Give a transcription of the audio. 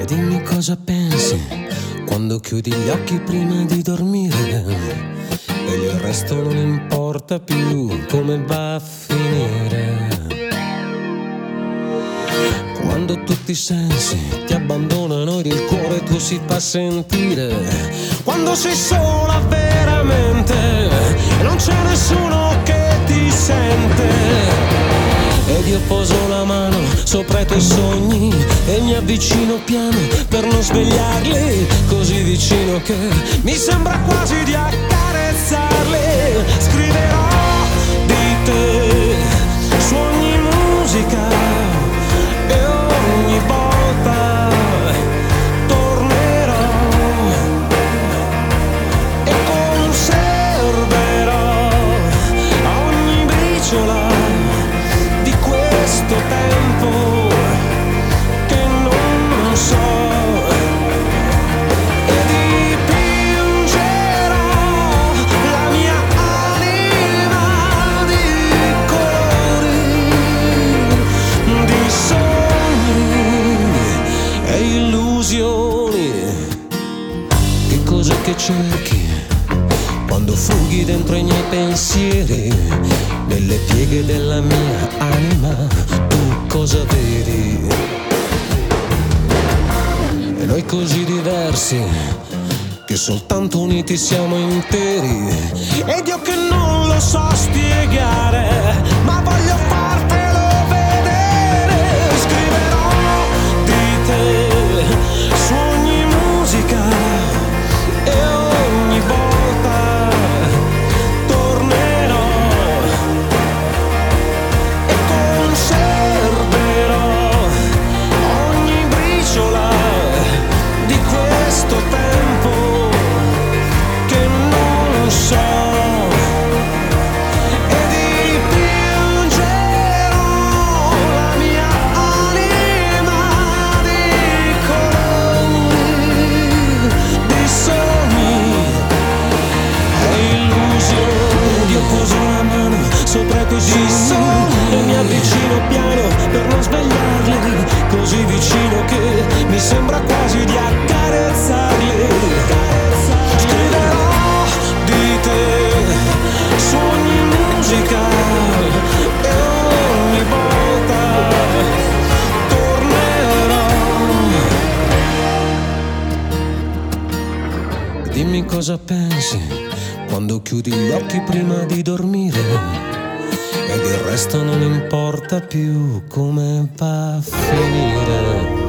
Dimmi cosa pensi quando chiudi gli occhi prima di dormire e il resto non importa più come va a finire. Quando tutti i sensi ti abbandonano ed il cuore tu si fa sentire, quando sei sola veramente e non c'è nessuno che ti sente. Ed io poso la mano sopra i tuoi sogni e mi avvicino piano per non svegliarli, così vicino che mi sembra quasi di accarezzarli. Scriverò di te su ogni musica e ogni volta tornerò e conserverò ogni briciola di questo tempo che non so, e dipingerò la mia anima di colori, di sogni e illusioni. Che cos'è che cerchi quando fughi dentro i miei pensieri? Nelle pieghe della mia anima tu cosa vedi? E noi così diversi che soltanto uniti siamo interi. Ed io che non lo so spiegare, ma voglio fartelo vedere. Scriverò di te su ogni musica e ogni volta tornerò e conserverò ogni briciola di questo tempo che non so, e dipingerò la mia anima di colori, di sogni e illusioni. Io poso la mano sopra i tuoi sogni e mi avvicino piano per non svegliarli, così vicino che mi sembra quasi di accarezzarli. Scriverò di te su ogni musica e ogni volta tornerò. Dimmi cosa pensi quando chiudi gli occhi prima di dormire ed il resto non importa più come va a finire.